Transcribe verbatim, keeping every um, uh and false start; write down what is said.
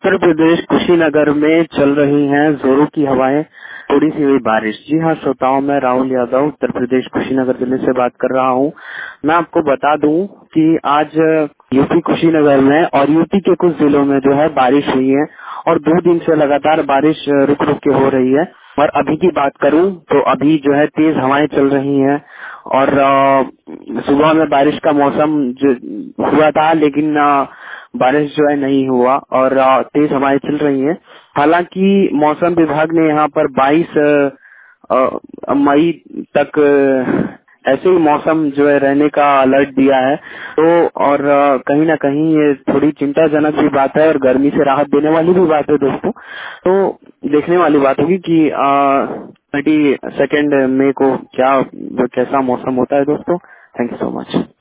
उत्तर प्रदेश कुशीनगर में चल रही हैं जोरों की हवाएं, थोड़ी सी हुई बारिश। जी हाँ श्रोताओं, मैं राहुल यादव उत्तर प्रदेश कुशीनगर जिले से बात कर रहा हूँ। मैं आपको बता दूं कि आज यूपी कुशीनगर में और यूपी के कुछ जिलों में जो है बारिश हुई है और दो दिन से लगातार बारिश रुक रुक के हो रही है। और अभी की बात करूं तो अभी जो है तेज हवाएं चल रही हैं और सुबह में बारिश का मौसम जो हुआ था, लेकिन आ, बारिश जो है नहीं हुआ और आ, तेज हवाएं चल रही हैं। हालांकि मौसम विभाग ने यहाँ पर बाईस मई तक आ, ऐसे ही मौसम जो है रहने का अलर्ट दिया है। तो और आ, कहीं ना कहीं ये थोड़ी चिंताजनक भी बात है और गर्मी से राहत देने वाली भी बात है दोस्तों। तो देखने वाली बात होगी कि थर्टी सेकेंड मई को क्या कैसा मौसम होता है दोस्तों। Thank you so much.